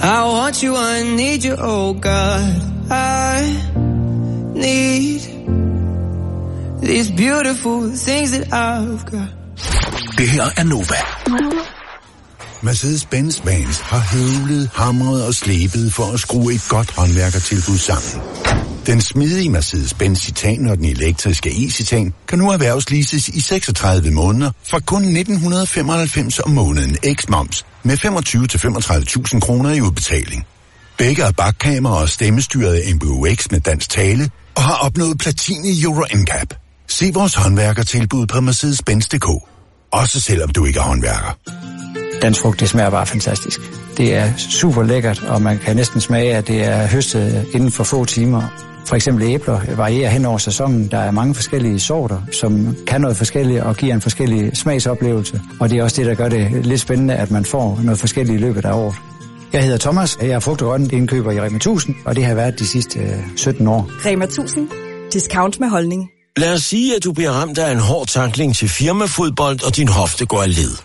I want you, I need you, oh God. I need these beautiful things that I've got. Det her er Nova. Mercedes-Benz Vans har høvlet, hamret og slebet for at skrue et godt håndværkertilbud sammen. Den smidige Mercedes-Benz Citan og den elektriske e-Citan kan nu erhvervsleases i 36 måneder for kun 1995 om måneden ex-moms med 25-35.000 kroner i udbetaling. Begge er bakkamera og stemmestyret MBUX med dansk tale og har opnået platin i Euro NCAP. Se vores håndværkertilbud på Mercedes-Benz.dk. Også selvom du ikke er håndværker. Dansk frugt, det smager bare fantastisk. Det er super lækkert, og man kan næsten smage, at det er høstet inden for få timer. For eksempel æbler varierer hen over sæsonen. Der er mange forskellige sorter, som kan noget forskelligt og giver en forskellig smagsoplevelse. Og det er også det, der gør det lidt spændende, at man får noget forskelligt i løbet af året. Jeg hedder Thomas, jeg er frugt- og grøntindkøber i Rema 1000, og det har været de sidste 17 år. Rema 1000. Discount med holdning. Lad os sige, at du bliver ramt af en hård tackling til firmafodbold, og din hofte går af led.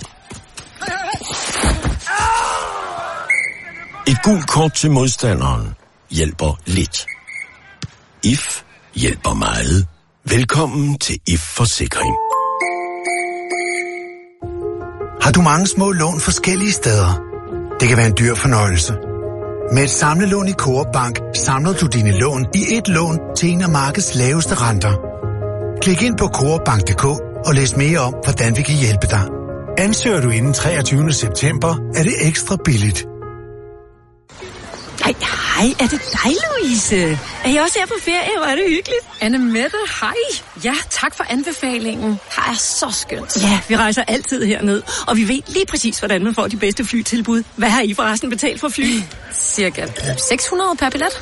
Et gult kort til modstanderen hjælper lidt. IF hjælper meget. Velkommen til IF Forsikring. Har du mange små lån forskellige steder? Det kan være en dyr fornøjelse. Med et samlelån i Coop Bank samler du dine lån i et lån til en af markedets laveste renter. Klik ind på coopbank.dk og læs mere om, hvordan vi kan hjælpe dig. Ansøger du inden 23. september, er det ekstra billigt. Hej, er det dig, Louise? Er jeg også her på ferie? Hvor er det hyggeligt. Annemette, hej. Ja, tak for anbefalingen. Her er så skønt. Ja, vi rejser altid herned, og vi ved lige præcis, hvordan man får de bedste flytilbud. Hvad har I forresten betalt for fly? Cirka 600 per billet.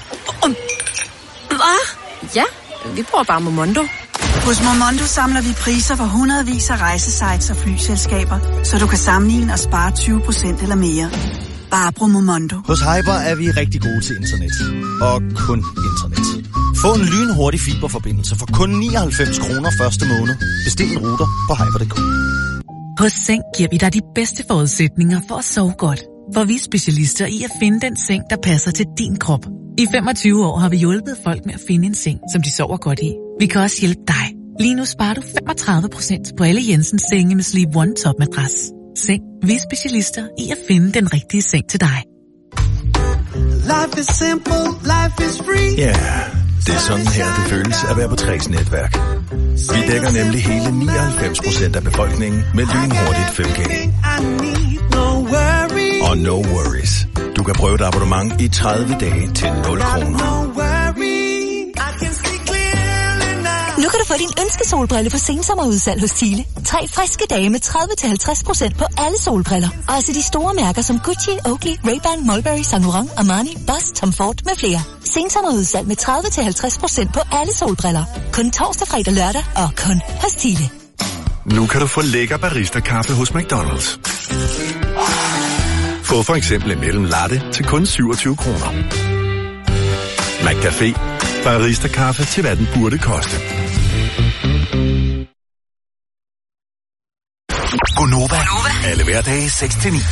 Hvad? Ja, vi bruger bare Momondo. Hos Momondo samler vi priser for hundredvis af rejsesites og flyselskaber, så du kan sammenligne og spare 20% eller mere. Bare brug Momondo. Hos Hyper er vi rigtig gode til internet. Og kun internet. Få en lynhurtig fiberforbindelse for kun 99 kroner første måned. Bestil en router på hyper.dk. Hos Seng giver vi dig de bedste forudsætninger for at sove godt. For vi er specialister i at finde den seng, der passer til din krop. I 25 år har vi hjulpet folk med at finde en seng, som de sover godt i. Vi kan også hjælpe dig. Lige nu sparer du 35% på alle Jensens senge med Sleep One Top Madras. Seng. Vi er specialister i at finde den rigtige seng til dig. Life is simple, life is free. Ja, det er sådan her, det føles at være på 3's netværk. Vi dækker nemlig hele 99% af befolkningen med lynhurtigt 5G. Og no worries. Du kan prøve et abonnement i 30 dage til 0 kroner. Nu kan du få din ønskesolbrille på sensommerudsalg hos Thiele. 3 friske dage med 30-50% på alle solbriller. Også de store mærker som Gucci, Oakley, Ray-Ban, Mulberry, Saint Laurent, Armani, Boss, Tom Ford med flere. Sensommerudsalg med 30-50% på alle solbriller. Kun torsdag, fredag, lørdag og kun hos Thiele. Nu kan du få lækker barista-kaffe hos McDonald's. Få for eksempel en mellem latte til kun 27 kroner. McCafé. Barista-kaffe til hvad den burde koste. Gonova. Alle hverdage 6-9.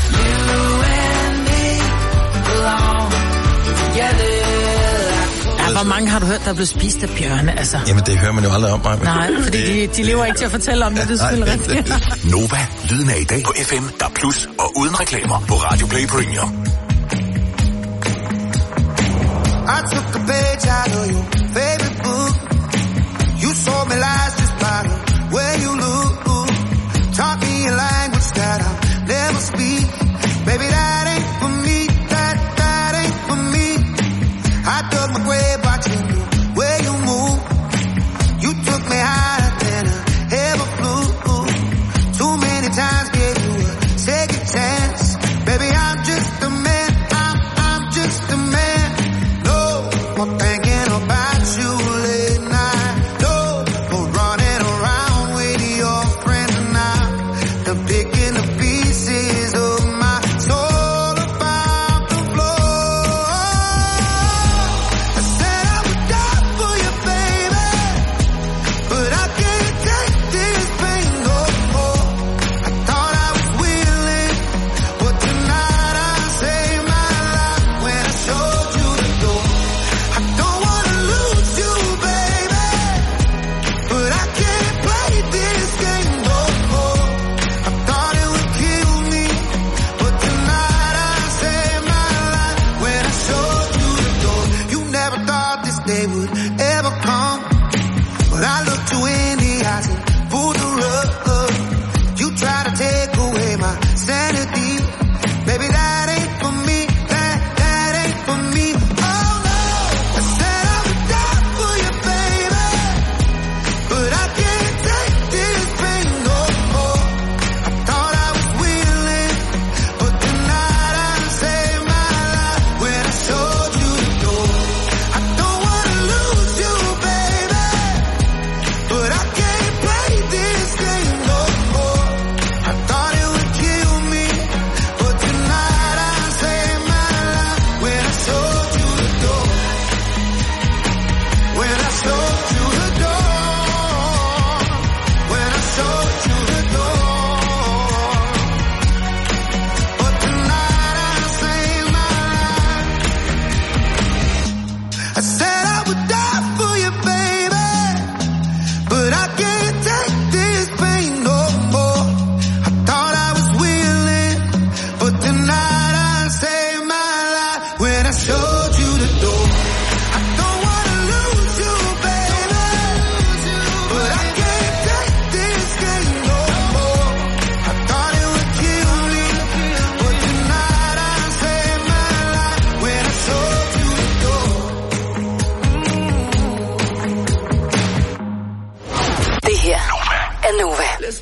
Ja, hvor mange har du hørt, der er blevet spist af bjørne, altså? Jamen, det hører man jo aldrig om, mig. Nej, fordi de lever ikke til at fortælle om det, det er selvfølgelig rigtigt. Nova, lyden af i dag på FM, der plus og uden reklamer på Radio Play Premium. I took a page out of your favorite book. You sold me lies just by the way you look. Taught me a language that I'll never speak. Baby, that ain't for me. That ain't for me. I dug my grave watching you way you move. You took me higher than I ever flew. Too many times gave you a second chance. Baby, I'm just a man. I'm just a man. I'm thinking about you.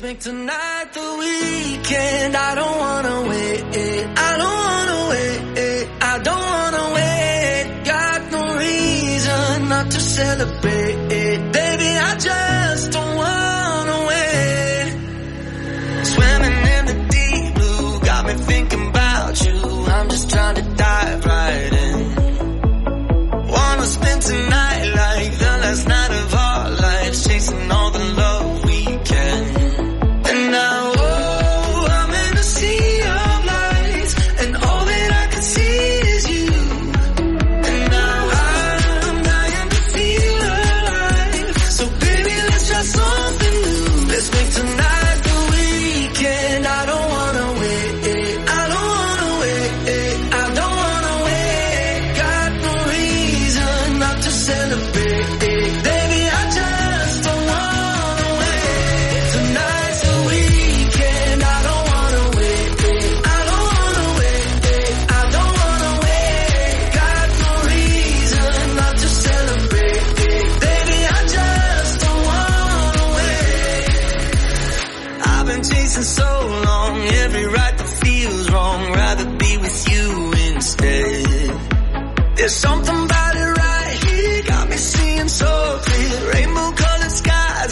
make tonight the weekend. I don't wanna wait. I don't wanna wait. I don't wanna wait. Got no reason not to celebrate. Baby, I just don't wanna wait. Swimming in the deep blue, got me thinking about you. I'm just trying to dive right in. Wanna spend tonight like the last night of our lives, chasing all the love we can. And now, oh, I'm in a sea of lights, and all that I can see is you. And now I'm dying to feel alive. So baby, let's try something new. Let's make tonight the weekend. I don't wanna wait. I don't wanna wait. I don't wanna wait. Got no reason not to celebrate. Baby, I just don't wanna wait. Tonight's the weekend. I don't wanna wait. I don't wanna wait. I don't wanna wait. Got no reason not to celebrate. Baby, I just don't wanna wait. I've been chasing so long, every right that feels wrong. Rather be with you instead. There's something about it right here, got me seeing so clear. Rainbow colored skies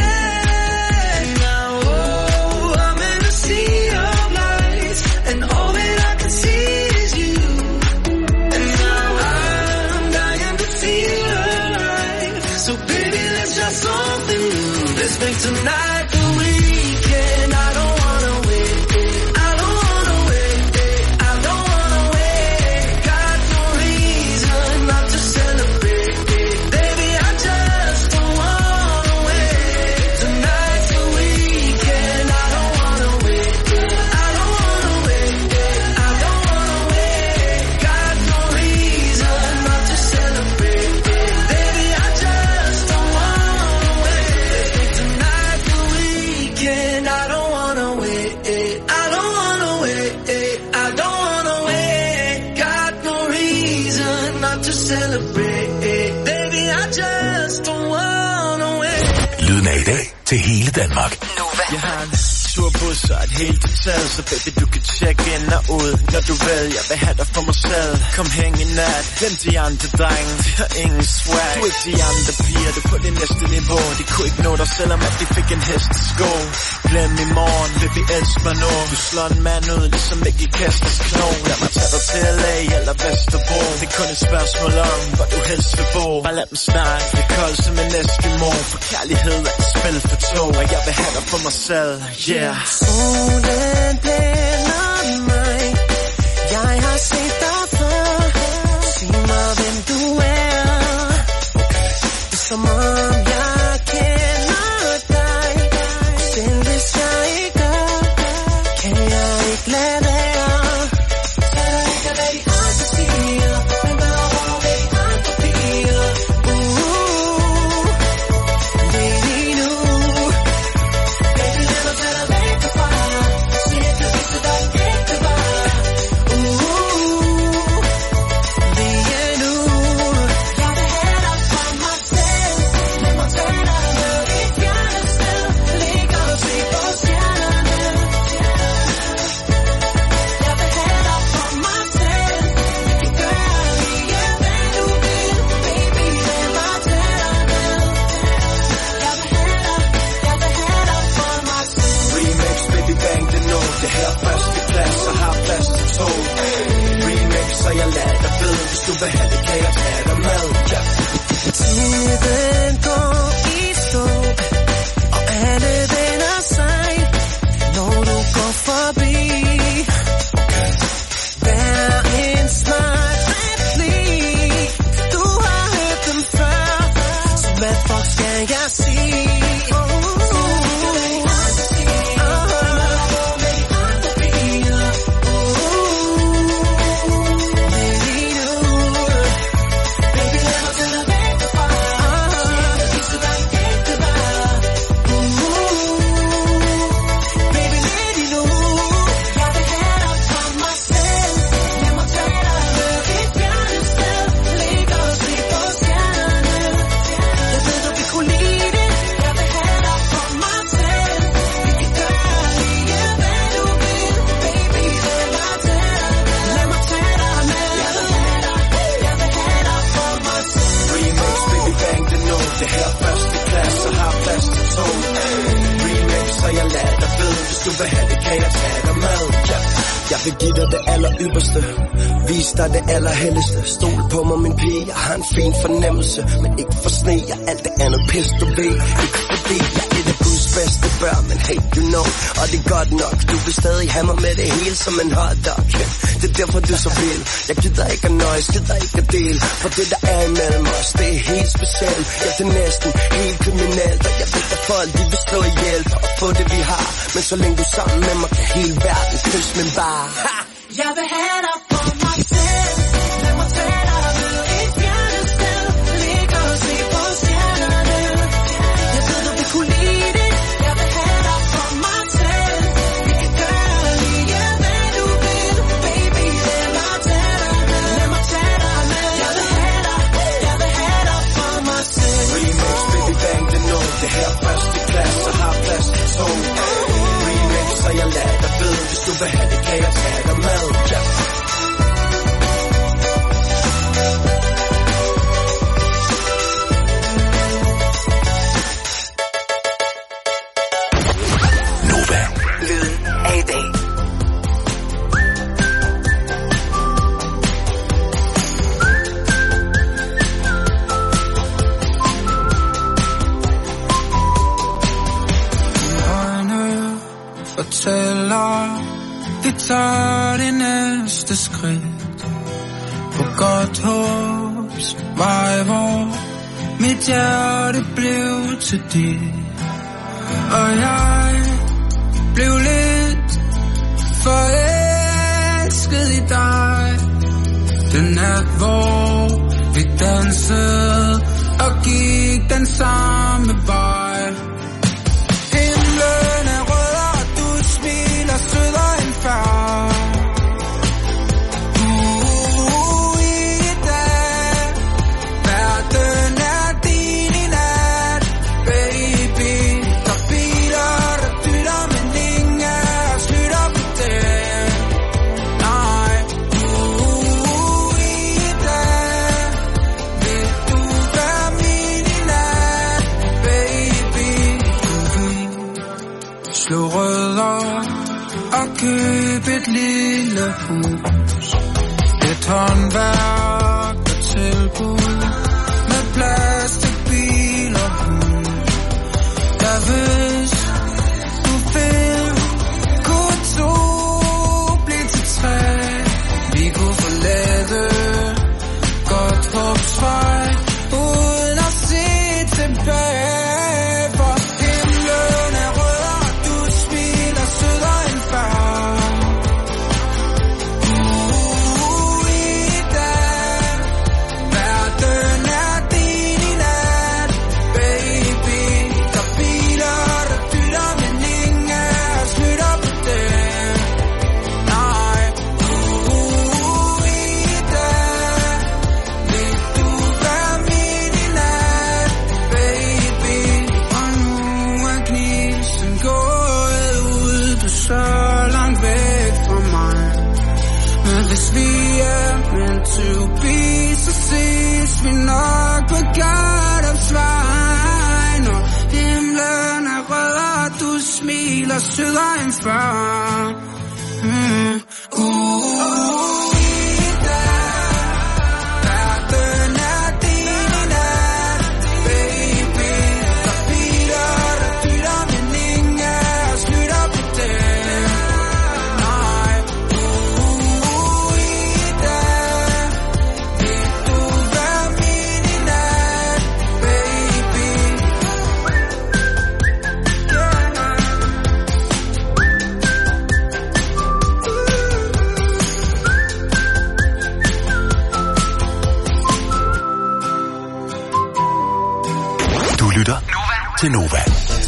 ahead. Now, oh, I'm in a sea of lights, and all that I can see is you. And now I'm dying to feel alive. So baby, let's try something new. Let's make tonight the weekend. I don't wanna wait. I don't wanna wait. I don't wanna wait. Got no reason not to celebrate. Baby, I just don't wanna wait. Tonight's the weekend. I don't wanna wait. I don't wanna wait. I don't wanna wait. Got no reason not to celebrate. Baby, I just don't wanna wait. Make tonight the weekend. I don't wanna wait. I don't wanna wait. I don't wanna wait. Got no reason not to celebrate. Baby, I just don't wanna wait. Lyden af i dag til hele Danmark. Jeg har en turbus og et helt hotel, så baby, du kan tjekke ind og ud, når du vil. Jeg vil have dig for mig selv. Kom hæng i nat, glem de andre drenge, de har ingen swag. Du er ikke de andre piger, du er på det næste niveau. De kunne ikke nå dig, selvom at de fik en hestesko. Glem i morgen, baby, elsk mig nu. Du slår en mand ud, ligesom ikke i Kasters Kno. Lad mig tage dig til LA eller Vesterbro. Det er kun et spørgsmål om, hvor du helst vil bo. Bare lad dem snakke, det er koldt som en Eskimo. For kærlighed er et spil for to, og jeg vil have dig for mig selv, yeah. Solen tænder mig. Jeg har set dig før. Sig mig, hvem du er. Det er som om jeg kender dig. Selv hvis jeg ikke gør, kan jeg ikke lade være. Så der ikke er, hvad de andre siger, men bare over, hvad de andre piger. Det er lige nu. Baby, lad mig tage dig væk derfra. Så jeg kan vise dig ægte var. Lige nu. Jeg vil have dig for mig selv. Lad mig tage dig med i fjerne sted. Ligge og se på stjernerne. Jeg vil give dig det aller ypperste, vis dig det allerhelligste. Stol på mig min pige, jeg har en fin fornemmelse, men ikke for sne, jeg alt det andet pis du ved. Ikke fordi jeg er et af Guds bedste børn, men hey you know, og det er godt nok. Du vil stadig have mig med det hele som en hotdog. Det er derfor du så vil. Jeg gider ikke at nøjes, gider ikke at dele, for det der er imellem os, det er helt specielt. Ja, det er næsten helt kriminelt, og jeg ved at folk de vil slå ihjel for at få det vi har. Men så længe du er sammen med mig, kan hele verden kysse min bar. Jeg vil have dig på mig selv. Lad mig tage dig med et stjernested. Ligge og se på stjernerne. Jeg ved du vil kunne lide det. Jeg vil have dig på mig selv. Vi kan gøre lige hvad du vil. Baby, lad mig tage dig med. Lad mig tage dig med. Jeg vil have dig på mig selv. Remix, baby bang, det nu. Det her første klasse, så har plads til to. Remix, så jeg lader dig ved. Hvis du vil have det, kan jeg tage dig med. Nova. Lyden af i dag. Fortæller, vi tager det næste skridt på godt håbs vej, hvor mit hjerte blev til dit, og jeg blev lidt forelsket i dig. Den nat, hvor vi dansede og gik den samme vej. Himlen er rød, og du smiler sødere end før. I dag, verden er din i nat, baby. Der er biler, der dytter, men ingen af os lytter på det. Nej, i dag, vil du være min i nat, baby. Slå rødder og køb et lille hus, et håndværk og tilbud med plads til bil og hus. Der hvis du vil, kunne to blive til tre. Vi kunne forlade godt håbsvej uden at se tilbage. For himlen er rød, og du smiler sødere end før. I dag, verden er din i nat, baby. Der er biler, der dytter, men ingen af os lytter på det. Nej, i dag, vil du være min i nat, baby. Og nu er gnisten gået ud, du er så langt væk fra mig. Men hvis vi er meant to be, så ses vi nok på Gardens vej. Når himlen er rød, og du smiler sødere end før. I dag, verden er din i nat, baby. Der er biler, der dytter, men ingen af os lytter på det. Nej, i dag, vil du være min i nat, baby. Du lytter til Nova.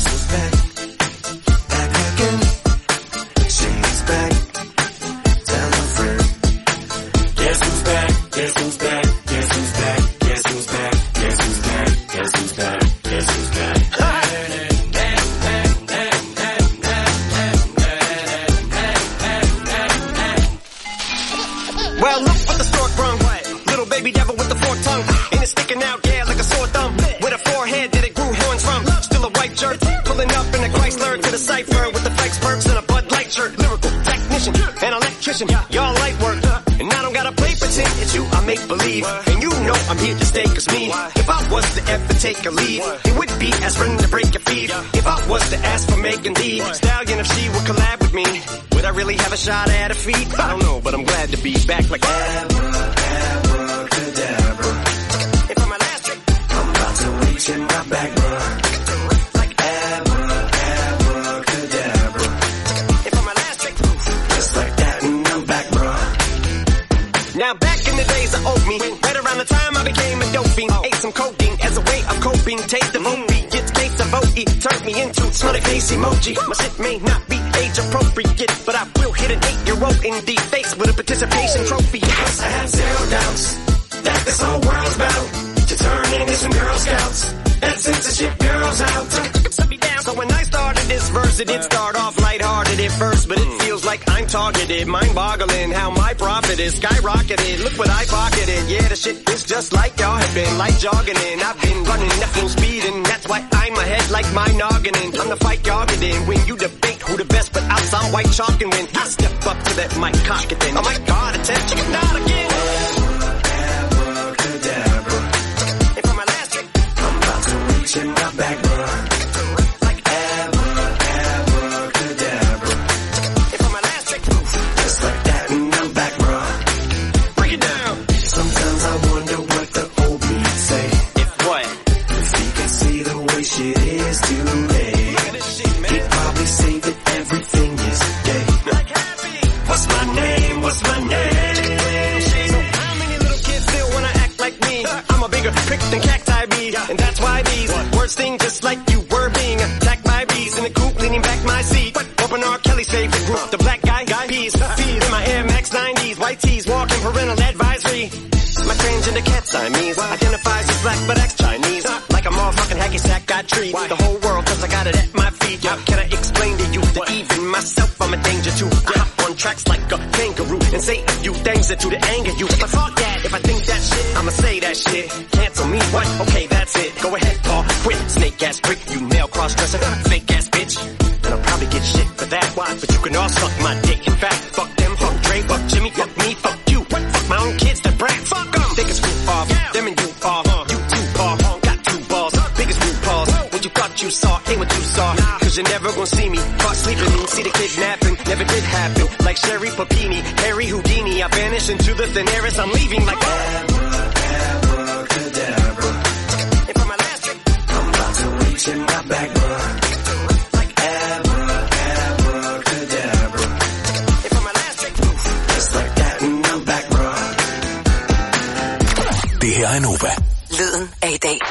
Well, look what the stork brung. Little baby devil with the forked tongue. And it's sticking out, yeah, like a sore thumb. With a forehead that it grew horns from. Still a white jerk. Pulling up in a Chrysler to the cipher with the flex perks and a Bud Light shirt. Lyrical technician. an electrician, y'all light work. And I don't gotta play pretend, it's you I make believe. And you know I'm here to stay, cause me, if I was to ever take a lead, it would be aspirin to break your feet. If I was to ask for Megan Thee Stallion, if she would collab with me, would I really have a shot at her feet? I don't know, but I'm glad to be back like abracadabra. If I'm my last trick, I'm about to reach in my back, bruh. Like abracadabra. If I'm my last trick, just like that, and I'm back, bruh. Now back in the days of old me, right around the time I became a dope fiend, ate some codeine as a way of coping, taste of OP, gets taste of OE, turned me into smiley face emoji. My shit may not be age appropriate, but I will hit an 8-year-old in the face with a participation trophy. Yes, I have zero doubts that this whole world's about to turn into some Girl Scouts and censorship girls out. So when I started this verse, it did start off lighthearted at first, but it feels like I'm targeted, mind-boggling how my profit is skyrocketed. Look what I pocketed, yeah, the shit is just like y'all have been, like jogging in. I've been running at full speed, and that's why I'm ahead like my noggin. I'm the fight y'all get in when you debate who the best, but I'll sound white chalk and win. I step up to that mic, cock it then. Oh my God, attempt, chicken out again. Abracadabra. If I'm my last trick, I'm about to reach in my back, bruh. Than cacti bees, and that's why these words sting just like you were being attacked by bees in the coop, leaning back my seat. Open R. Kelly's favorite group, the black guy peas in my Air Max 90s, white tees, walking parental advisory. My transgender cat Siamese identifies as black but acts Chinese, like a motherfucking hacky sack. I treat the whole world cause I got it at my feet. How can I explain to you that even myself I'm a danger to? I hop on tracks like a kangaroo and say a few things that to the anger you. But fuck that, if I think that shit, I'ma say that shit. Cancel me, what? Okay, that's it. Go ahead, Paul, quit. Snake ass prick, you male cross-dresser, fake ass bitch. And I'll probably get shit for that. Why? But you can all suck my dick. In fact, fuck them, fuck Dre, fuck Jimmy, fuck me, fuck you. Fuck my own kids, the brat. Fuck them. They can screw off, them and you off. You too, Paul, got 2 balls. Biggest root balls. What you thought you saw ain't what you saw. Cause you're never gonna see me. Caught sleeping, see the kidnapping. Never did happen. Like Sherry Papini, Harry Houdini. I vanish into the thin air as I'm leaving like abracadabra. If I'm my last trick, I'm about to reach in my back, bruh. Like abracadabra. If I'm my last trick, just like that, and I'm back, bruh. Det her er Nova. Lyden af i dag.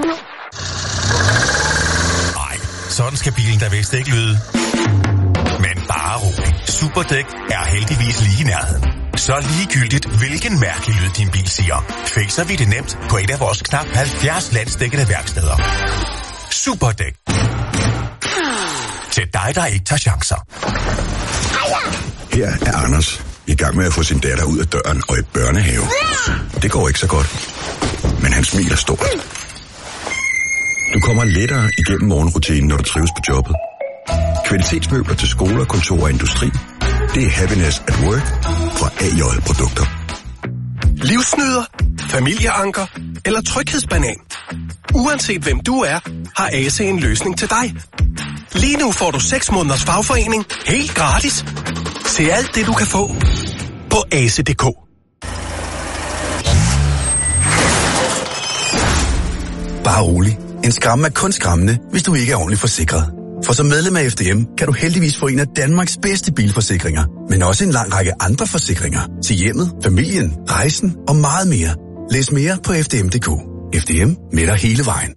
Nej, sådan skal bilen da vist ikke lyde. Men bare rolig. Superdæk er heldigvis lige i nærheden. Så ligegyldigt, hvilken mærkelig lyd din bil siger, fikser vi det nemt på et af vores knap 70 landsdækkende værksteder. Superdæk. Til dig, der ikke tager chancer. Her er Anders i gang med at få sin datter ud af døren og i børnehave. Det går ikke så godt, men han smiler stort. Du kommer lettere igennem morgenrutinen, når du trives på jobbet. Kvalitetsmøbler til skoler, kontor og industri. Det er Happiness at Work fra AJ Produkter. Livsnyder, familieanker eller tryghedsbanan. Uanset hvem du er, har ASE en løsning til dig. Lige nu får du 6 måneders fagforening helt gratis. Se alt det, du kan få på ase.dk. Bare rolig. En skramme er kun skræmmende, hvis du ikke er ordentligt forsikret. For som medlem af FDM kan du heldigvis få en af Danmarks bedste bilforsikringer, men også en lang række andre forsikringer til hjemmet, familien, rejsen og meget mere. Læs mere på fdm.dk. FDM med dig hele vejen.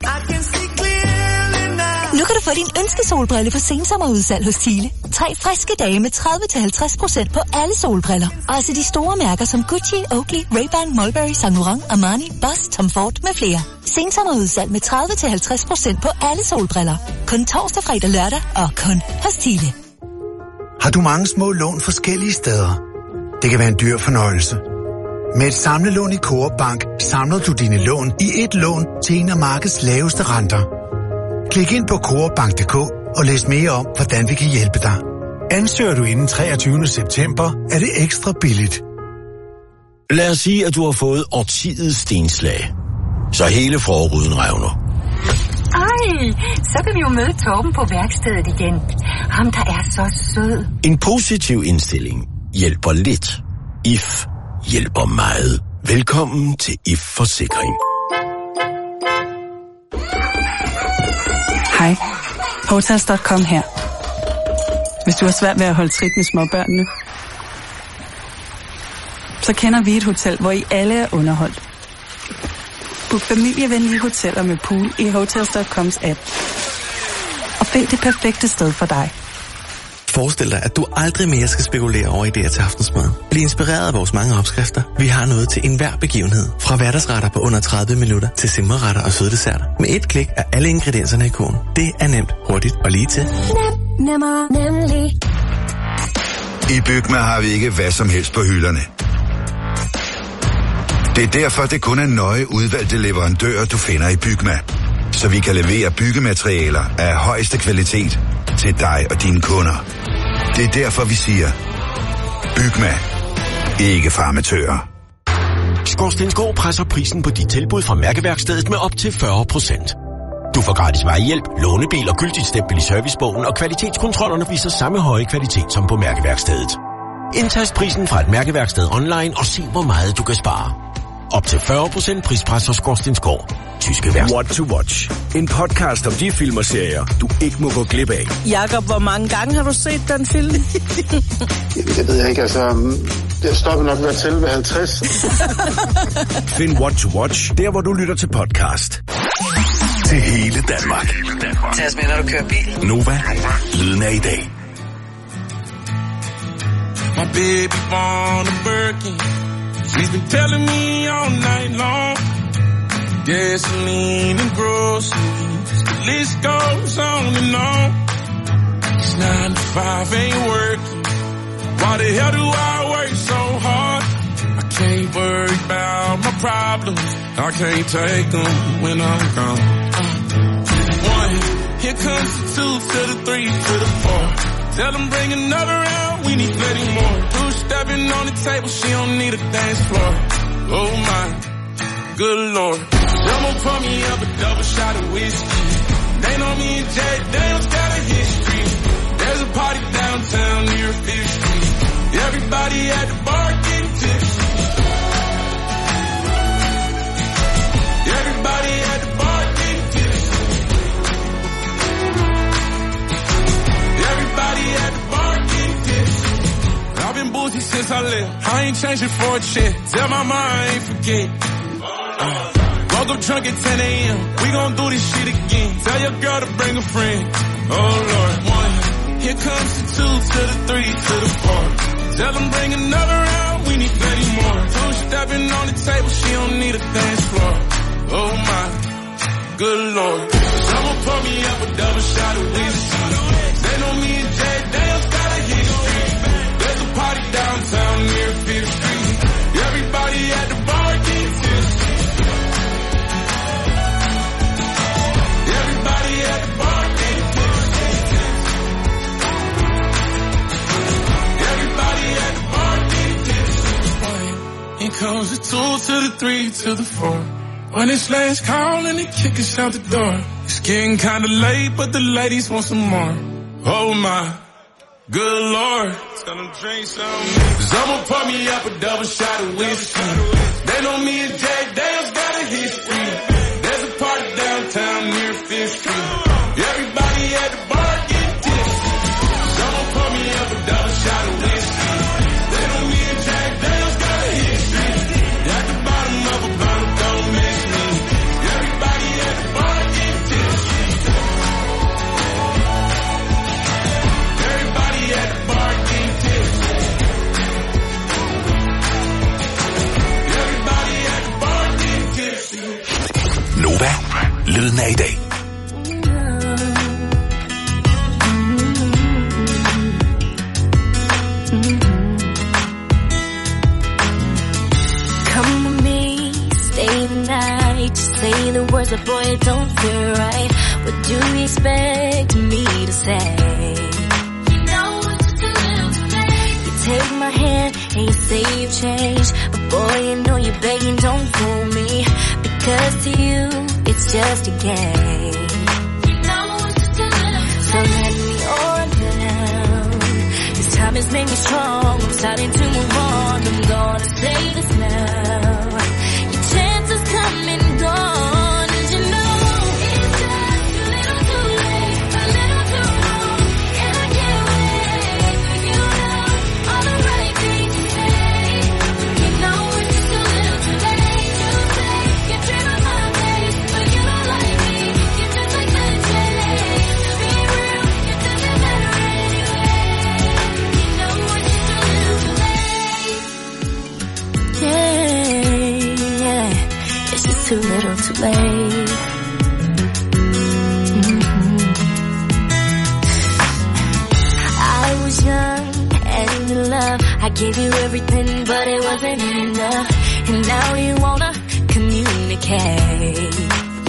Nu kan du få din ønskesolbrille på sensommerudsalg hos Thiele. 3 friske dage med 30-50% på alle solbriller. Også de store mærker som Gucci, Oakley, Ray-Ban, Mulberry, Saint Laurent, Armani, Boss, Tom Ford med flere. Sensommerudsalg med 30-50% på alle solbriller. Kun torsdag, fredag, lørdag og kun hos Thiele. Har du mange små lån forskellige steder? Det kan være en dyr fornøjelse. Med et samlelån i Coop Bank samler du dine lån i et lån til en af markedets laveste renter. Klik ind på coopbank.dk og læs mere om, hvordan vi kan hjælpe dig. Ansøger du inden 23. september, er det ekstra billigt. Lad os sige, at du har fået årtidets stenslag. Så hele forruden revner. Ej, så kan vi jo møde Torben på værkstedet igen. Ham, der er så sød. En positiv indstilling hjælper lidt. IF hjælper meget. Velkommen til IF Forsikring. Hej, Hotels.com her. Hvis du har svært ved at holde trit med småbørnene, så kender vi et hotel, hvor I alle er underholdt. Book familievenlige hoteller med pool i Hotels.coms app. Og find det perfekte sted for dig. Forestil dig, at du aldrig mere skal spekulere over idéer til aftensmad. Bliv inspireret af vores mange opskrifter. Vi har noget til enhver begivenhed. Fra hverdagsretter på under 30 minutter til simmerretter og søde desserter. Med et klik er alle ingredienserne i kurven. Det er nemt, hurtigt og lige til. Nemlig. I Bygma har vi ikke hvad som helst på hylderne. Det er derfor, det kun er nøje udvalgte leverandører, du finder i Bygma. Så vi kan levere byggematerialer af højeste kvalitet til dig og dine kunder. Det er derfor, vi siger, Bygma. Ikke farmatører. Skorstensgård presser prisen på dit tilbud fra Mærkeværkstedet med op til 40%. Du får gratis vejhjælp, lånebil og gyldigt stempel i servicebogen, og kvalitetskontrollerne viser samme høje kvalitet som på Mærkeværkstedet. Indtast prisen fra et Mærkeværksted online og se, hvor meget du kan spare. Op til 40% prispres hos Skorstensgård. Tyske værk. What to Watch. En podcast om de film og serier, du ikke må gå glip af. Jakob, hvor mange gange har du set den film? Det ved jeg ikke, altså. Jeg stopper nok ved at tælle ved 50. Find What to Watch, der hvor du lytter til podcast. Til hele Danmark. Tag os med, når du kører bil. Nova. Lyden af i dag. My baby born a Birkin. She's been telling me all night long. Gasoline and groceries, the list goes on and on. It's 9 to 5 ain't working. Why the hell do I work so hard? I can't worry about my problems. I can't take them when I'm gone. 1, here comes the 2 to the 3 to the 4. Tell them bring another round, we need plenty more. 2 stepping on the table, she don't need a dance floor. Oh my, good lord. Someone pour me up a double shot of whiskey. They know me and Jack Daniels got a history. There's a party downtown near 5th Street. Everybody at the bar getting tipsy. Everybody at the bar getting tipsy. Everybody at the bar getting tipsy. I've been boozy since I left. I ain't changing for a check. Tell my mom I ain't forget. Woke up drunk at 10 a.m. We gon' do this shit again. Tell your girl to bring a friend. Oh Lord. 1, here comes the 2 to the 3 to the 4. Tell them bring another round, we need plenty more. 2 stepping on the table, she don't need a dance floor. Oh my, good lord. Someone pour me up a double shot of whiskey. They know me and Jack Daniels got a history. There's a party downtown near 5th Street. Everybody at the bar getting tipsy. Everybody at the bar getting tipsy. Everybody at the bar getting tipsy. Here comes the 2 to the 3 to the 4. When it's last call and they kick us out the door. It's getting kinda late, but the ladies want some more. Oh my, good lord. Tell them drink some. Someone pour me up a double shot of whiskey. They know me and Jack Daniels got a history. There's a party downtown near 5th Street. Everybody at the bar getting tipsy. Someone pour me up a double shot of whiskey. They know me and Jack Daniels got a history. At the bottom of a bottle, don't miss me. Everybody at the bar getting tipsy. Everybody at the bar getting tipsy. Everybody at the bar getting tipsy. Nova. Lyden af i dag. Come with me, stay the night. Just say the words, but boy, it don't feel right. What do you expect me to say? You know what to take my hand and you say you've changed, but boy, you know you're begging, don't fool me, because to you, it's just a game. So let me on down. This time has made me strong, I'm starting to move on. I'm gonna say this now. Your chance has come and gone, and you know it's just a little too late, a little too wrong, and I can't wait for you to know all the right things to say. You know it's just a little too late to say you dream of my face, but you don't like me. You're just like the chase. To be real, it doesn't matter anyway. You know it's just a little too late. Yeah, it's just too little too late. I was young and in love, I gave you everything, but it wasn't enough. And now you wanna communicate.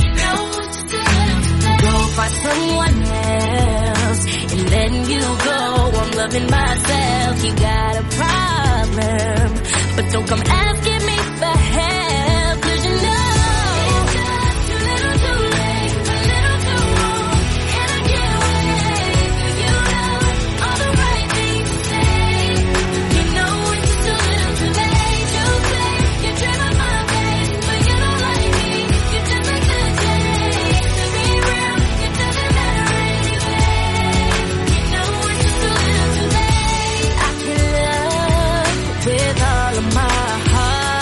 Go find someone else and then you go. I'm loving myself. You got a problem, but don't come asking me for help, 'cause you know it's just a little too late, a little too wrong, and I can't wait for you to know all the right things to say. You know it's just a little too late to say you dream of my face, but you don't like me. You're just like the chase. To be real, it doesn't matter anyway. You know it's just a little too late. I can love with all of my heart.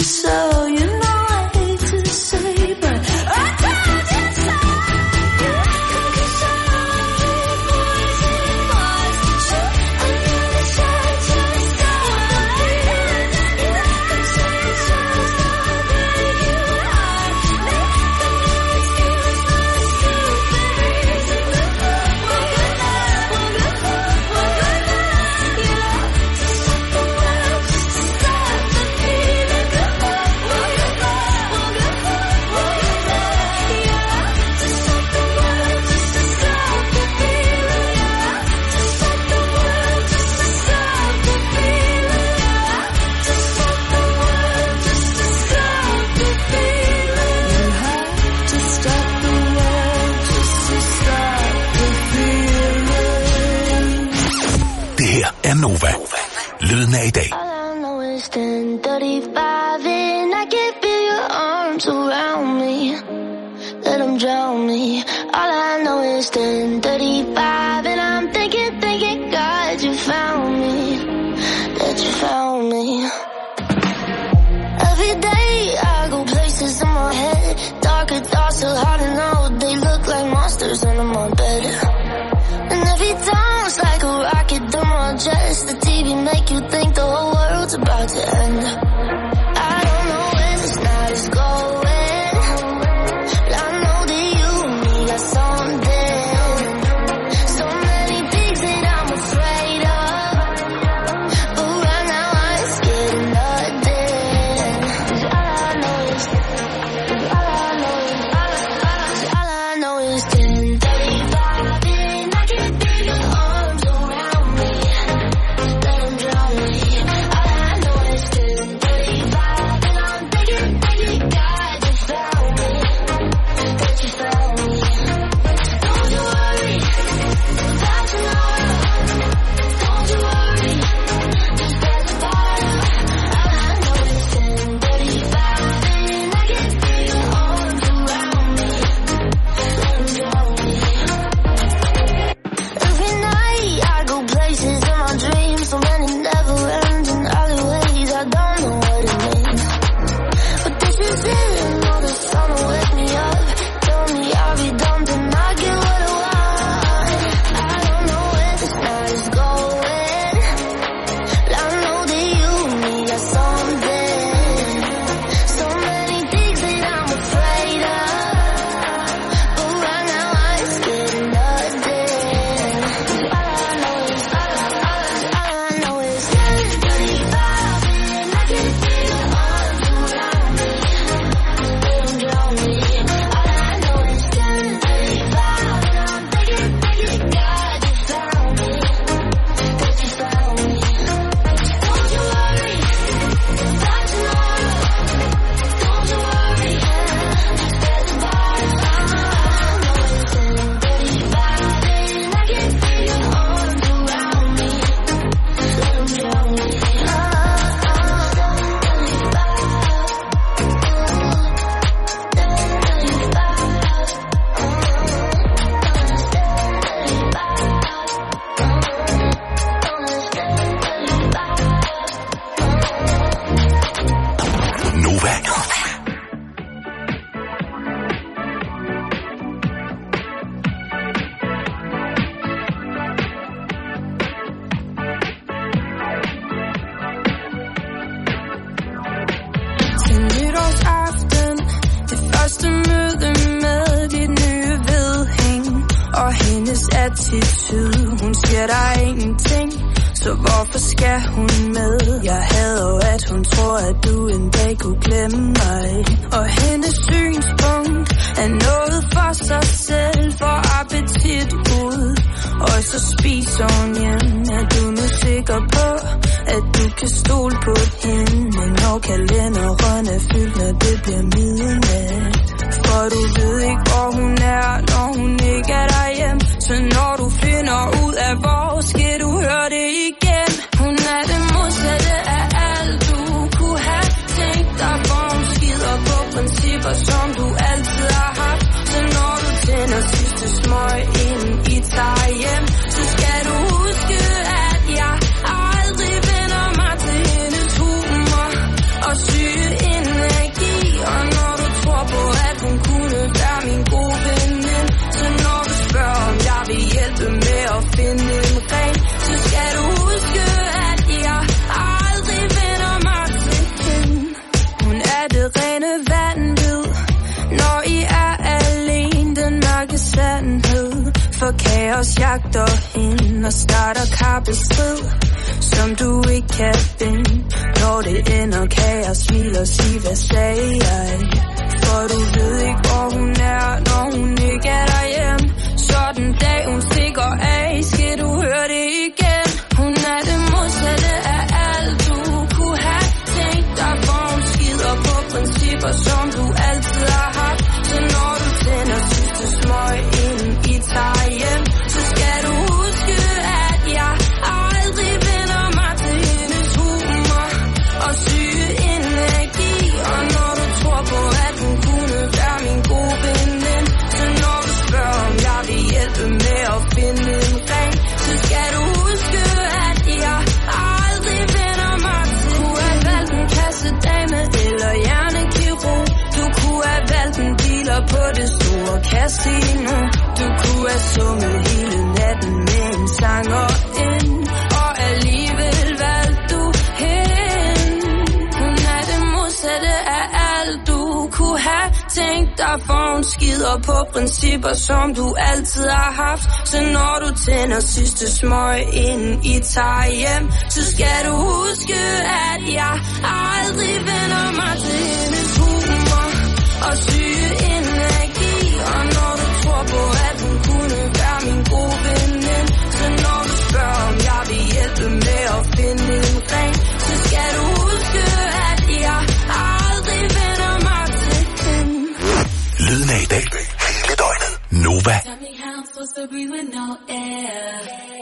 so. You know I hate to say, but I told you so. Nova. Lyden af i dag. All I know is 10:35 and I can feel your arms around me. Let them drown me. All I know is 10:35 and I'm thinking, God, you found me. That you found me. Every day I go places in my head. Darker thoughts so hard to know. They look like monsters under my bed. And every time it's like a rocket through my chest. The TV make you think the whole world's about to end. I don't know where this night is going, but I know that you and me got something. So many things that I'm afraid of, but right now I ain't scared of nothing. 'Cause all I know is 10:35 and I can feel your arms around me. Let them drown me. All I know is 10:35 and I'm thinking, God, you found me. That you found me. Don't you worry about tomorrow. Don't you worry, just grab the bottle. All I know is 10:35 and I can feel your arms around me. Let them drown me. Every night I go places in my dreams, so many never-ending alleyways. I don't know what it means, but this is it. And all the sun will wake me up. Tell me I'll be done, then I get what I want. I don't know where this night is going, but I know that you and me got something. So many things that I'm afraid of, but right now I ain't scared of nothing. All I know is 10:35 and I can feel your arms around me. Let them drown me. All I know is 10:35 and I'm thinking, God, you found me. That you found me. Don't you worry about tomorrow. Don't you worry, just grab the bottle. All I know is 10:35 and I can feel your arms around me. Let them drown me. Nova. Til nytårsaften, det første møde med dit nye vedhæng. Og hendes attitude, hun siger der er ingenting. Så hvorfor skal hun med? Jeg hader jo, at hun tror, at du en dag kunne glemme mig. Og hendes synspunkt er noget for sig selv, for appetit ud. Og så spiser hun hjem. Er du nu sikker på, at du kan stole på hende? Når kalenderen er fyldt, når det bliver midnat. For du ved ikke, hvor hun er, når hun ikke er derhjemme. Så når du finder ud af, hvor skal du høre det igen. Hun er det modsatte af alt, du kunne have tænkt dig. For hun skider på principper, som du altid har haft. Så når du tænder sidste smøg, inden I tager hjem, så skal du huske, at jeg aldrig vender mig til hendes humor og syge ind besked, som du ikke kan finde. Når det ender, kan jeg smile og sige, hvad sagde jeg? For du ved ikke, hvor hun er, når hun ikke er derhjemme. Så den dag hun stikker af, skal du høre det igen. Hun er det modsatte af alt, du kunne have tænkt dig. For hun skider på principper, som du altid har haft. Så når du tænder sidste smøg, inden I tager hjem, så skal du huske, at jeg aldrig vender mig til hendes humor og syge energi. Og når du tror på, at hun kunne være min gode veninde, så når du spørger, om jeg vil hjælpe med at finde en ring, så skal du huske, at jeg aldrig vender mig til. Du kunne have valgt en kassedame eller hjernekirurg. Du kunne have valgt en dealer på det store casino. Du kunne have sunget hele natten med en sanger ind, og alligevel valgte du hende. Hun er det modsatte af alt, du kunne have tænkt dig. For hun skider på principper, som du altid har haft. Så når du tænder sidste smøg, inden I tager hjem, så skal du huske, at jeg aldrig vender mig til hendes humor og syge energi. Og når du tror på, at hun kunne være min gode veninde, så når du spørger, om jeg vil hjælpe med at finde en ring, så skal du huske, at jeg aldrig vender mig til hende. Lyden af i dag, hele døgnet. Nova. Tell me how I'm supposed to breathe with no air.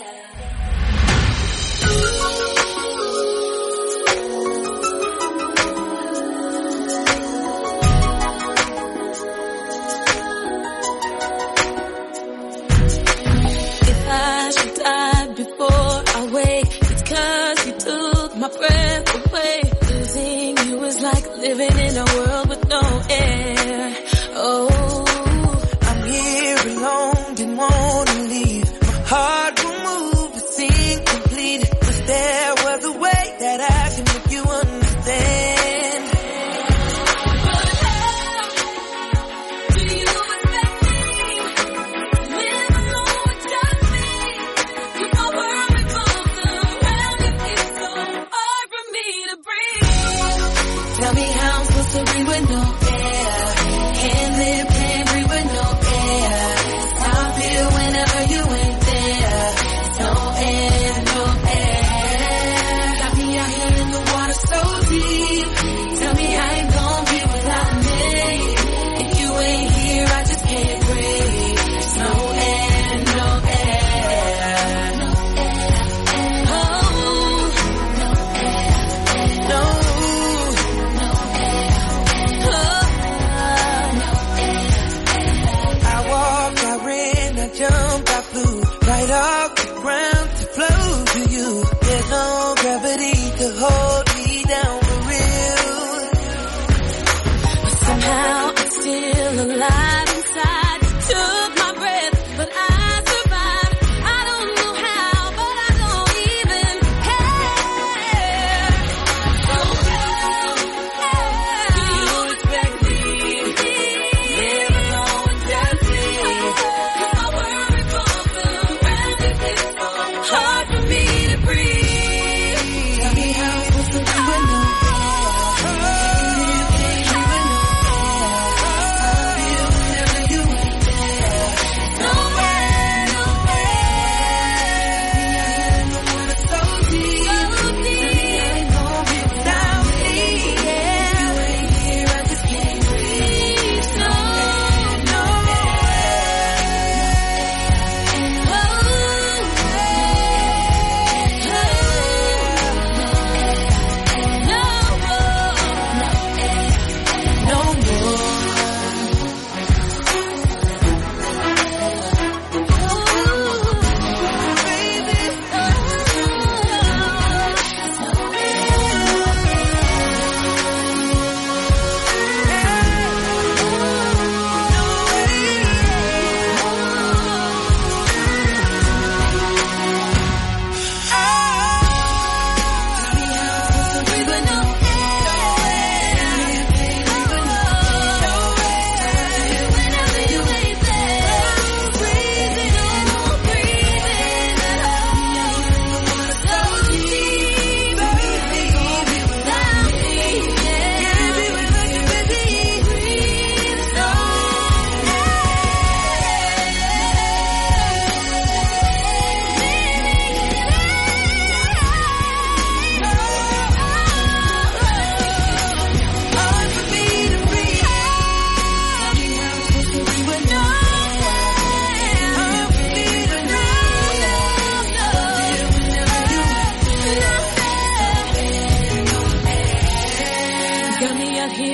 I should die before I wake. It's 'cause you took my breath away. Losing you is like living in a world with no air. Oh, I'm here alone, didn't wanna leave. My heart will move, it's incomplete. Was there was a way that I can make you understand. tell me how I'm supposed to breathe with no air.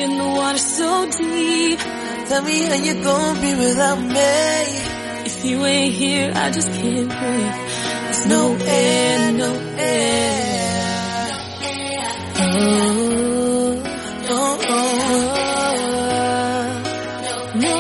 and the water so deep. Tell me how you gonna be without me. If you ain't here, I just can't breathe. There's no air, no air. Oh, oh, oh. No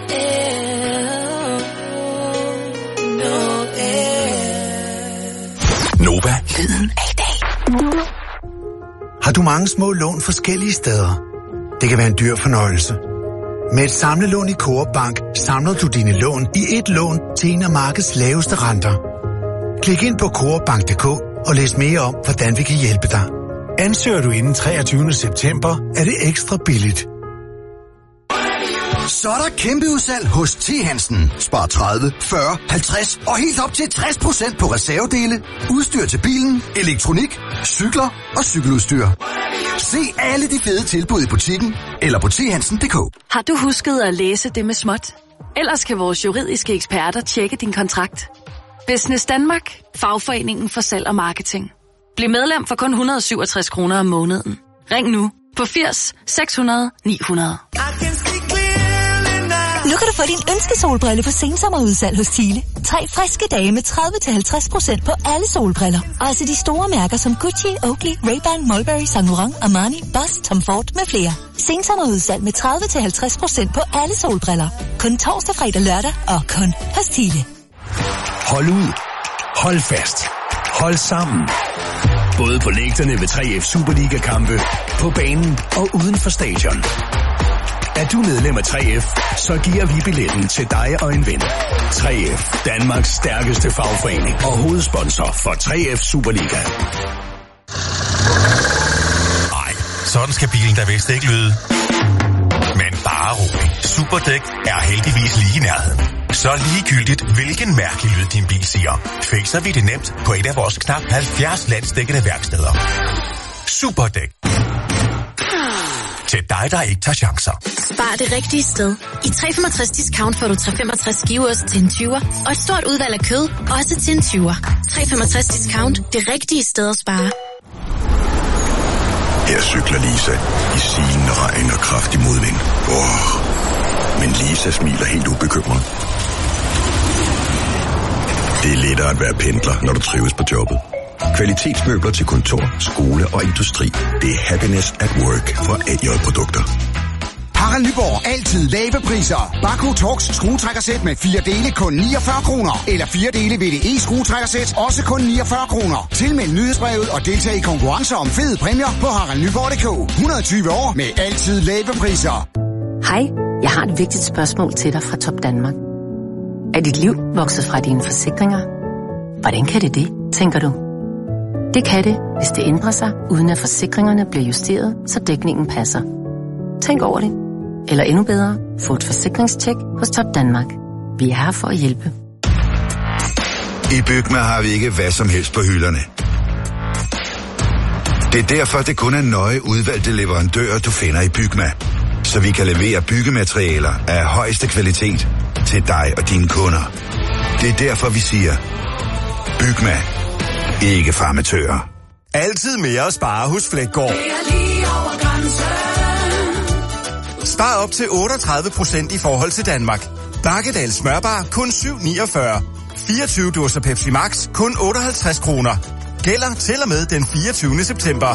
air, no air. Nova, lyden af i dag. Har du mange små lån forskellige steder? Det kan være en dyr fornøjelse. Med et samlelån i Coop Bank samler du dine lån i et lån til en af markedets laveste renter. Klik ind på coopbank.dk og læs mere om, hvordan vi kan hjælpe dig. Ansøger du inden 23. september, er det ekstra billigt. Så er der kæmpe udsalg hos T. Hansen. Spar 30, 40, 50 og helt op til 60% på reservedele, udstyr til bilen, elektronik, cykler og cykeludstyr. Se alle de fede tilbud i butikken eller på thansen.dk. Har du husket at læse det med småt? Ellers kan vores juridiske eksperter tjekke din kontrakt. Business Danmark, fagforeningen for salg og marketing. Bliv medlem for kun 167 kroner om måneden. Ring nu på 80 600 900. Nu kan du få din ønskesolbrille på sensommerudsalg hos Thiele. 3 friske dage med 30-50% på alle solbriller. Også de store mærker som Gucci, Oakley, Ray-Ban, Mulberry, Saint Laurent, Armani, Boss, Tom Ford med flere. Sensommerudsalg med 30-50% på alle solbriller. Kun torsdag, fredag, lørdag og kun hos Thiele. Hold ud. Hold fast. Hold sammen. Både på lægterne ved 3F Superliga-kampe, på banen og uden for stadion. Er du medlem af 3F, så giver vi billetten til dig og en ven. 3F, Danmarks stærkeste fagforening og hovedsponsor for 3F Superliga. Nej, sådan skal bilen da vist ikke lyde. Men bare rolig. Superdæk er heldigvis lige i nærheden. Så ligegyldigt, hvilken mærkelig lyd din bil siger, fikser vi det nemt på et af vores knap 70 landsdækkende værksteder. Superdæk. Til dig, der ikke tager chancer. Spar det rigtige sted. I 365 discount får du 365 skiveost til en 20'er, og et stort udvalg af kød, også til en 20'er. 365 discount. Det rigtige sted at spare. Her cykler Lisa i silende regn og kraftig modvind. Men Lisa smiler helt ubekymret. Det er lettere at være pendler, når du trives på jobbet. Kvalitetsmøbler til kontor, skole og industri. Det er happiness at work for AJ-produkter. Harald Nyborg. Altid lave priser. Bako Torx skruetrækkersæt med 4 dele kun 49 kroner. Eller 4 dele VDE skruetrækkersæt også kun 49 kroner. Tilmeld nyhedsbrevet og deltag i konkurrencer om fede præmier på haraldnyborg.dk. 120 år med altid lave priser. Hej, jeg har et vigtigt spørgsmål til dig fra Top Danmark. Er dit liv vokset fra dine forsikringer? Hvordan kan det, tænker du? Det kan det, hvis det ændrer sig, uden at forsikringerne bliver justeret, så dækningen passer. Tænk over det. Eller endnu bedre, få et forsikringstjek hos Top Danmark. Vi er her for at hjælpe. I Bygma har vi ikke hvad som helst på hylderne. Det er derfor, det kun er nøje udvalgte leverandører, du finder i Bygma. Så vi kan levere byggematerialer af højeste kvalitet til dig og dine kunder. Det er derfor, vi siger, Bygma. Ikke farmatører. Altid mere at spare hos Flækgaard. Spar op til 38% i forhold til Danmark. Bakkedal smørbar kun 7,49. 24 dåser Pepsi Max kun 58 kroner. Gælder til og med den 24. september.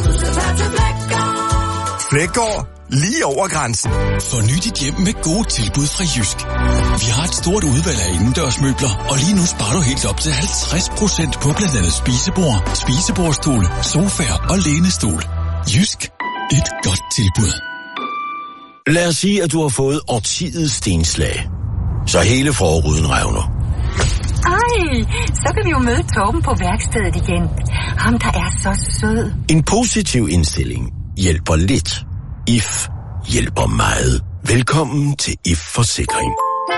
Flækgaard. Lige over grænsen. Forny dit hjem med gode tilbud fra Jysk. Vi har et stort udvalg af indendørsmøbler, og lige nu sparer du helt op til 50% på blandt andet spisebord, spisebordstol, sofaer og lænestol. Jysk. Et godt tilbud. Lad os sige, at du har fået årtidets stenslag. Så hele forruden revner. Ej, så kan vi jo møde Torben på værkstedet igen. Ham, der er så sød. En positiv indstilling hjælper lidt. IF hjælper meget. Velkommen til IF Forsikring.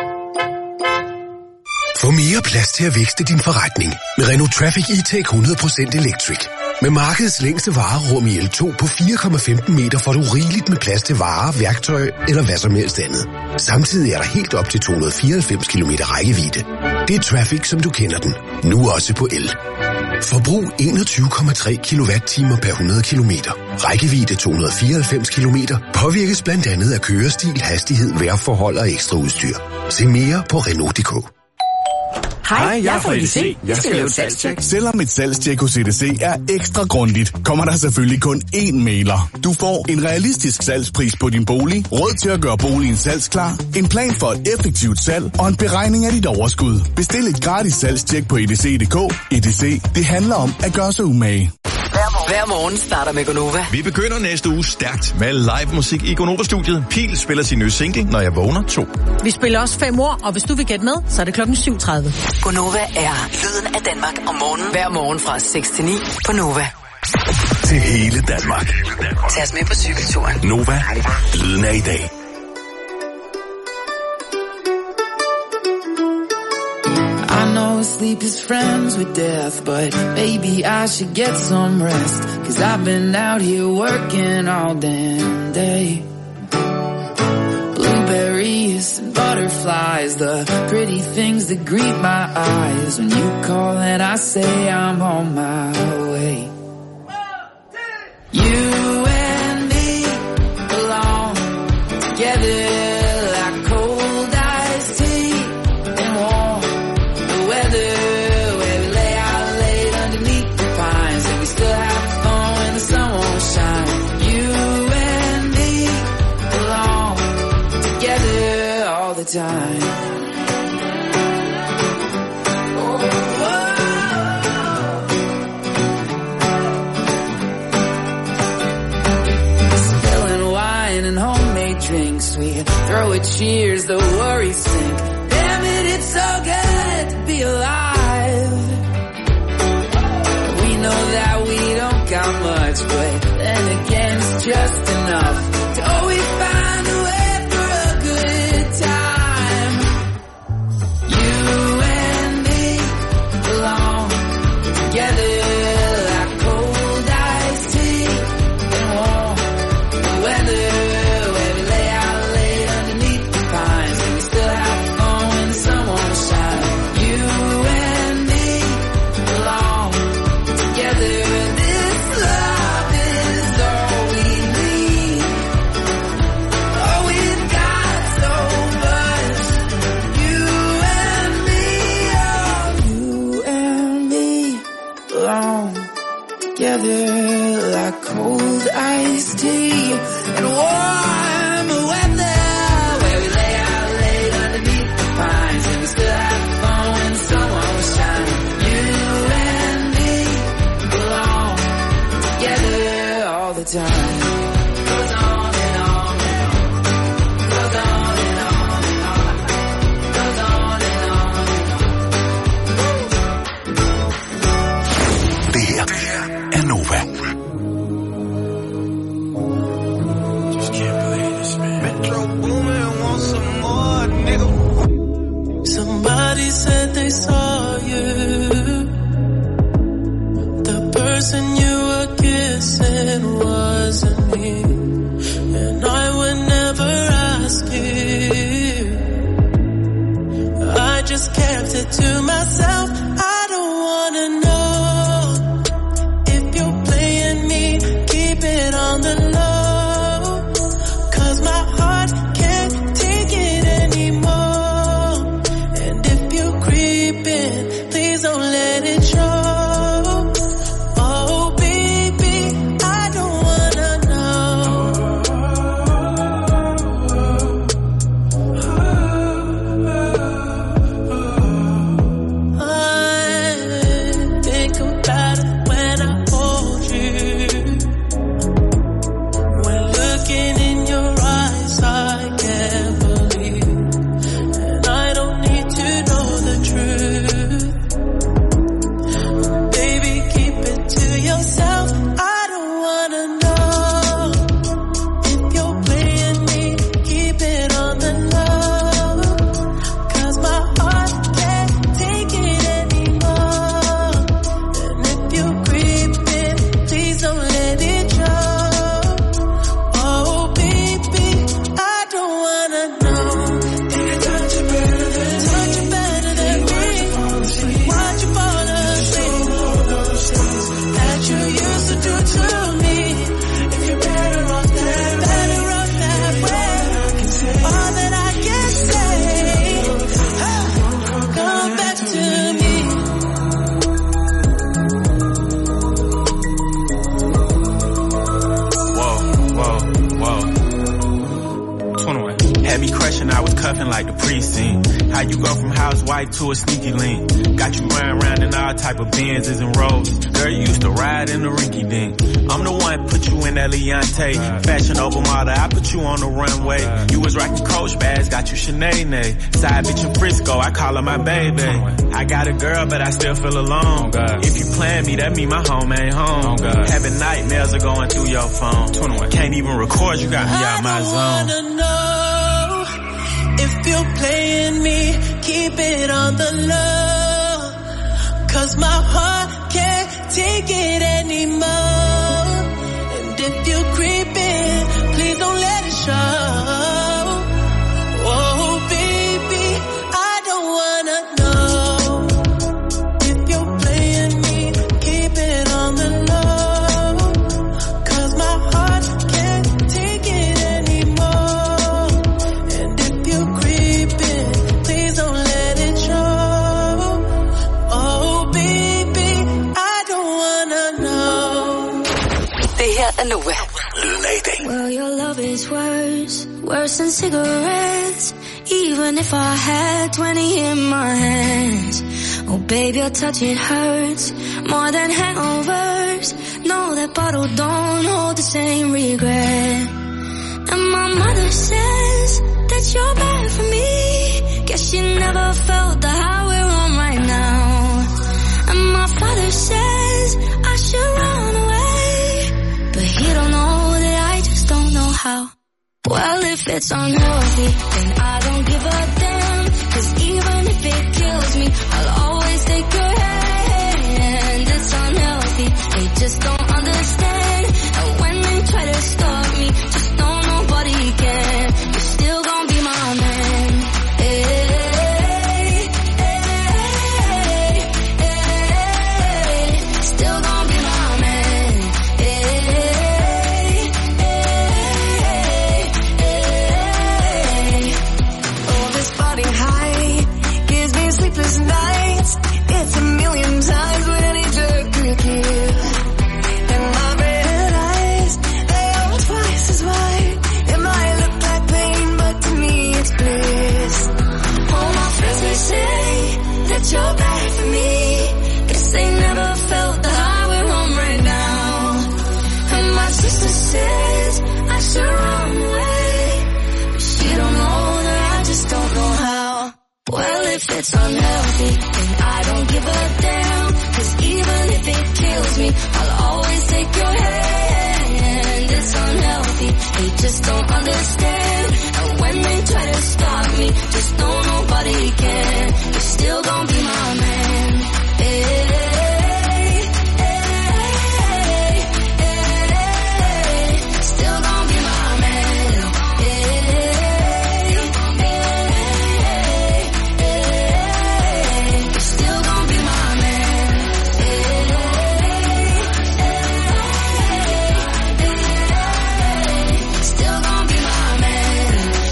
Få mere plads til at vækste din forretning med Renault Traffic E-Tech 100% Electric. Med markedets længste varerum i L2 på 4,15 meter får du rigeligt med plads til varer, værktøj eller hvad som helst andet. Samtidig er der helt op til 294 km rækkevidde. Det er Traffic, som du kender den. Nu også på el. Forbrug 21,3 kWh per 100 km. Rækkevidde 294 km. Påvirkes blandt andet af kørestil, hastighed, vejrforhold og ekstra udstyr. Se mere på Renault.dk. Hej, jeg er fra EDC. Jeg skal lave et salgstjek. Selvom et salgstjek hos EDC er ekstra grundigt, kommer der selvfølgelig kun én mailer. Du får en realistisk salgspris på din bolig, råd til at gøre boligen salgsklar, en plan for et effektivt salg og en beregning af dit overskud. Bestil et gratis salgstjek på EDC.dk. EDC, det handler om at gøre sig umage. Hver morgen starter med Gonova. Vi begynder næste uge stærkt med live musik i Gonova-studiet. Pil spiller sin nye single, Når jeg vågner 2. Vi spiller også 5 ord, og hvis du vil gætte med, så er det 7:30. Gonova er lyden af Danmark om morgenen. Hver morgen fra 6 til 9 på Nova. Til hele Danmark. Tag os med på cykelturen. Nova, lyden af i dag. I know sleep is friends with death, but maybe I should get some rest, 'cause I've been out here working all damn day. Blueberries and butterflies, the pretty things that greet my eyes. When you call and I say I'm on my way. You and me belong together. Time. Spilling wine and homemade drinks, we throw a cheers, the worries sink. Damn it, it's so good to be alive. We know that we don't got much, but then again it's just enough to always find a way. Like cold iced tea and warm weather, where we lay out late underneath the pines, and we still have fun when the sun won't shine. You and me belong together all the time. Goes on and on and on. Goes on and on and on. Goes on and on and on. Det her er Nova. Somebody said they saw you. The person you were kissing wasn't me, and I would never ask you. I just kept it to myself. I don't wanna know if you're playing me. Keep it on the low, 'cause my heart can't take it anymore. Please don't let it show. Oh baby, I don't wanna know. cuffing like the precinct. How you go from housewife to a sneaky link? Got you running around in all type of Benzes and Rolls. Girl, you used to ride in the rinky dink. I'm the one put you in that Leontay. Fashion over model, I put you on the runway. You was rocking Coach bags, got you Sinead. Side bitch in Frisco, I call her my baby. I got a girl, but I still feel alone. If you plan me, that mean my home ain't home. Having nightmares are going through your phone. Can't even record, you got me out my zone. I wanna know if you're playing me, keep it on the low. 'Cause my heart can't take it anymore. And if you're creeping, please don't let it show. Oh baby, I don't wanna know if you're playing me, keep it on the low. 'Cause my heart can't take it anymore. And if you're creeping, please don't let it show. Oh baby, I don't wanna know. Det her er Nova. Lyden af i dag. Well, your love is worse than cigarettes. Even if I had 20 in my hands. Oh baby, your touch, it hurts more than hangovers. No, that bottle don't hold the same regret. And my mother says that you're bad for me. Guess she never felt the high we're on right now. And my father says I should run away, but he don't know that I just don't know how. Well, if it's unhealthy, then I don't give a damn. 'Cause even if it kills me, I'll always take your hand. It's unhealthy, they just don't understand. And when they try to stop me, just know nobody can. You're still gonna be my man. Hey, hey, hey, still gonna be my man. Hey, oh, this body high gives me sleepless nights. It's a million times what any drug could give. And my red eyes, they are twice as wide. It might look like pain, but to me it's bliss. All my friends, they say that you're bad for me. Guess they never felt the high we're on right now. And my sister says I should run away, but she don't know that I just don't know how. Well, if it's unhealthy, then I don't give a damn. 'Cause even if it kills me, I'll always take your hand. It's unhealthy, they just don't understand. And when they try to stop me, just know nobody can. You're still gonna be my man. Hey, hey, hey, still gonna be my man. Hey, you're still gonna be my man. Still gonna be my man.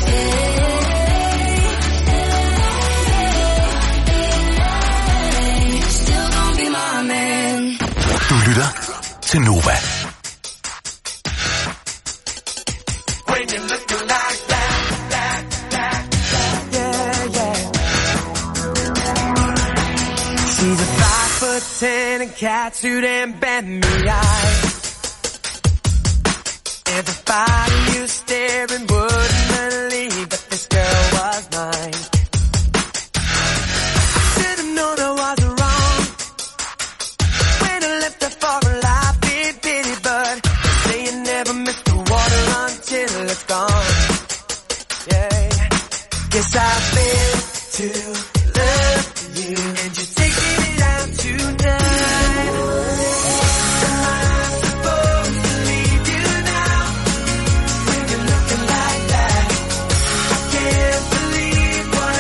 Still gonna be my man. Du lytter til Nova. When you're looking like that, yeah, yeah. She's a 5'10" and catsuit and Bentley eyes. Everybody you staring wouldn't believe that this girl was mine. Didn't know there was a wrong when I left her for a life, big pity, but they say you never miss the water until it's gone. Yeah, guess I've been to love you, and you're taking it out tonight. Am I supposed to leave you now when you're looking like that? I can't believe what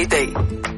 i dag.